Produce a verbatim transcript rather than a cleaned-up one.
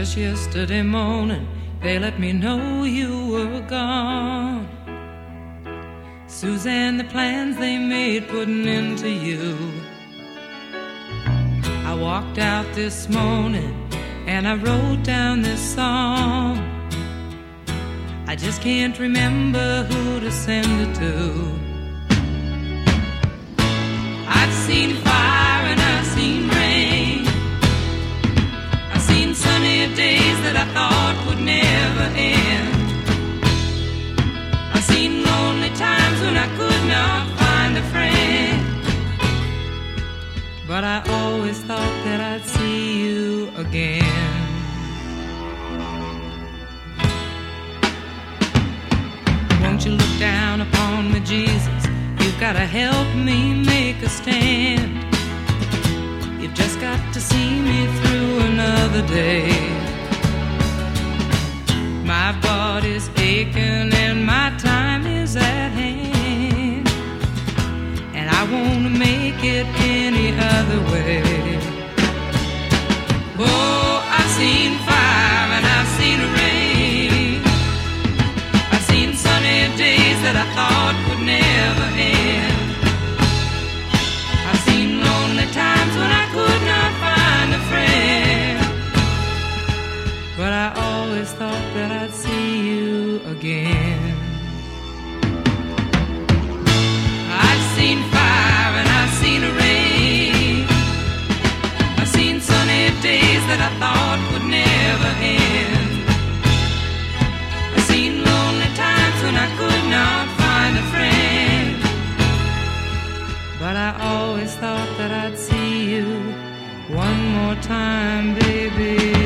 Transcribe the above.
Just yesterday morning, they let me know you were gone. Suzanne, the plans they made put an end to you. I walked out this morning and I wrote down this song. I just can't remember who to send it to. I've seen fire and I've seen rain. I've seen sunny days that I thought would never end. I've seen lonely times when I could not find a friend. But I always thought that I'd see you again. Won't you look down upon me, Jesus? You've got to help me make a stand. You've just got to see me through another day. My body's aching and my time is at hand, and I won't make it any other way. Oh, I've seen fire and I've seen rain. I've seen sunny days that I thought would never end. I've seen lonely times when I could not find a friend. But I always thought that I'd see you again. I've seen fire and I've seen rain. I've seen sunny days that I thought would never end. I've seen lonely times when I could not find a friend. But I always thought that I'd see you one more time, baby.